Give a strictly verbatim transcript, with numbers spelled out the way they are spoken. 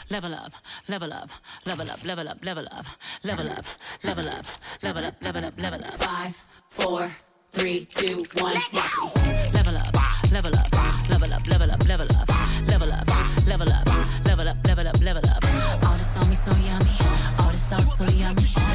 level up, level up, level up, level up, level up, level up, level up, level up, level up, level up. Five, four, three, two, one, watch me. Level up, level up, level up, level up, level up, level up, level up, level up, level up, level up. All this on me so yummy, all this sauce so yummy.